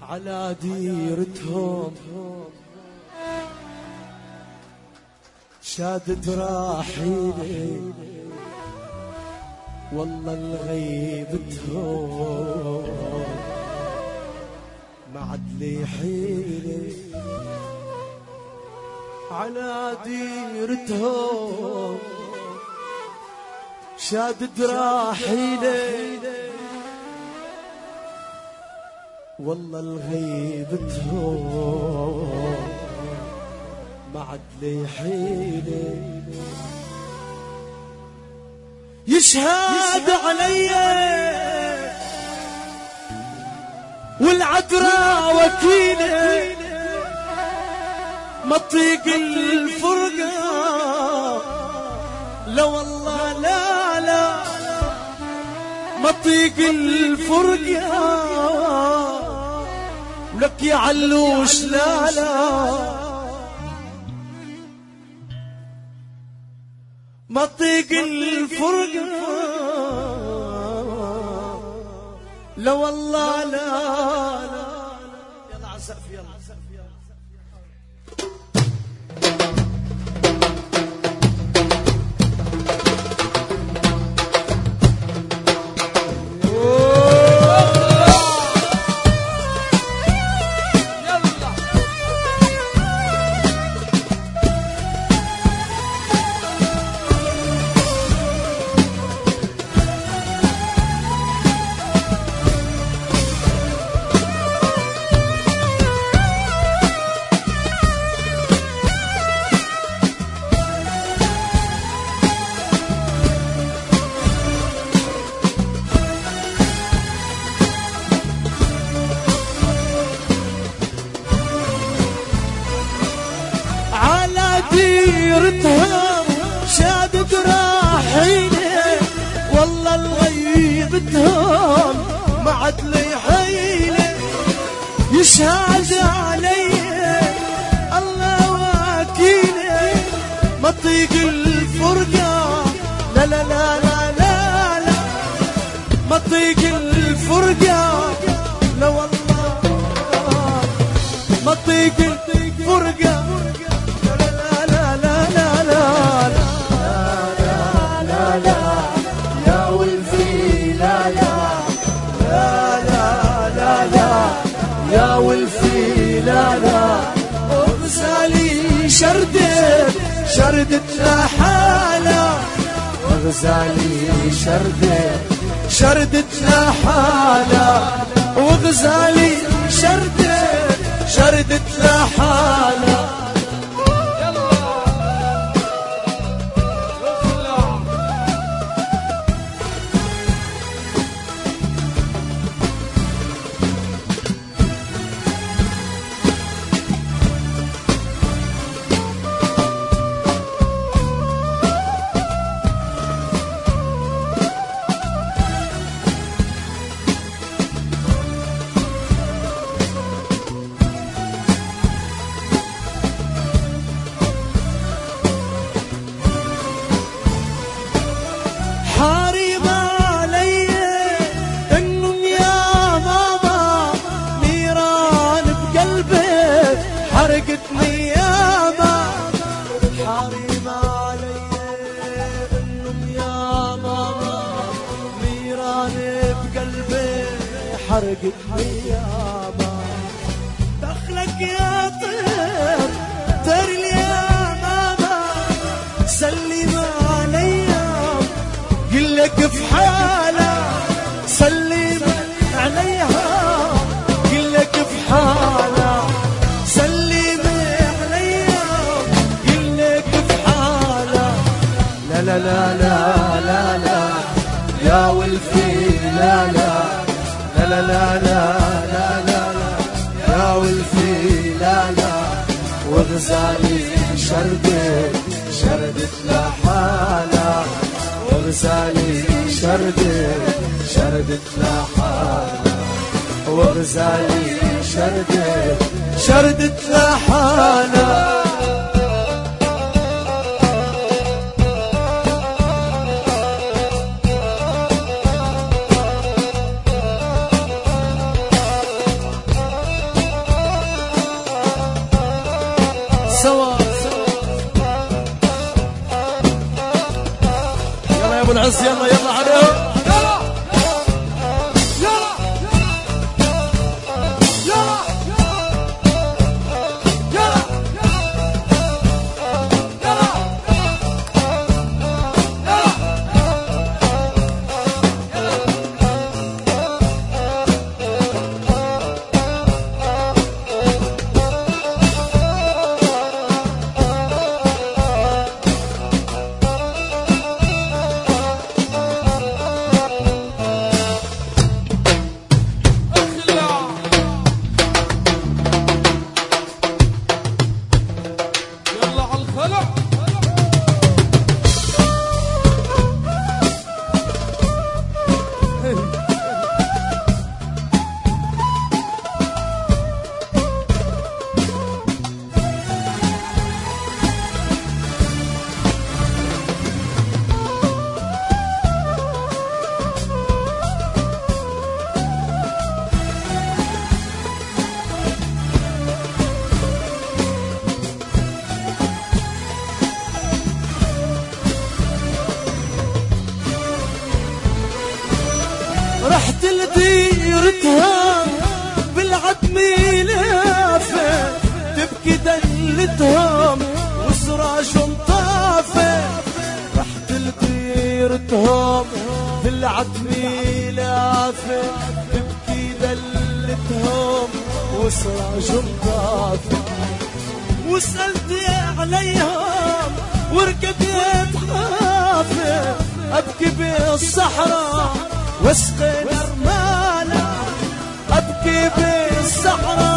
على ديرتهم شادت راحيلي والله الغيبتهم ما عاد لي حيلي على ديرتهم شادت راحيلي والله الغيبتهم ما عاد لي حيلي يشهد علي والعذراء وكيلي ما تطيق الفرقة لا والله لا لا ما تطيق الفرقة لك يا علوش لا لا ما تطيق الفرقة لا والله لا لا يلا عسف يلا ديرتهم شادت راحيلي والله الغيبتهم ما عاد لي حيلي يشهد علي الله وكيلي ما تطيق الفرقة لا لا لا لا لا لا ما تطيق الفرقة لا والله ما تطيق الفرقة يا ولفي لا لا وغزالي شردت لحالة وغزالي شردت لحالة وغزالي شردت لحالة حرقتني ياما حريم علي انهم يا ماما نيران بقلبي حرقتني ياما دخلك يا طير تري يا ماما سلم عليا قلك في حالة سلم عليها قلك في حالة لا لا لا لا لا يا ولفي لا لا لا لا لا لا لا يا ولفي لا لا وغزالي شردت لحالة وغزالي شردت لحالة وغزالي شردت لحالة سوا يلا يا ابو العز يلا يلا عليهم رحت لديرتها بالعتمي لافه تبكي دلتهم وسراجهم طافه رحت لديرتهم بالعتمي لافه تبكي دلتهم وسراجهم طافه وسألت عليهم وركبت حافه ابكي بالصحراء واسقي رمالة ابكي بالصحراء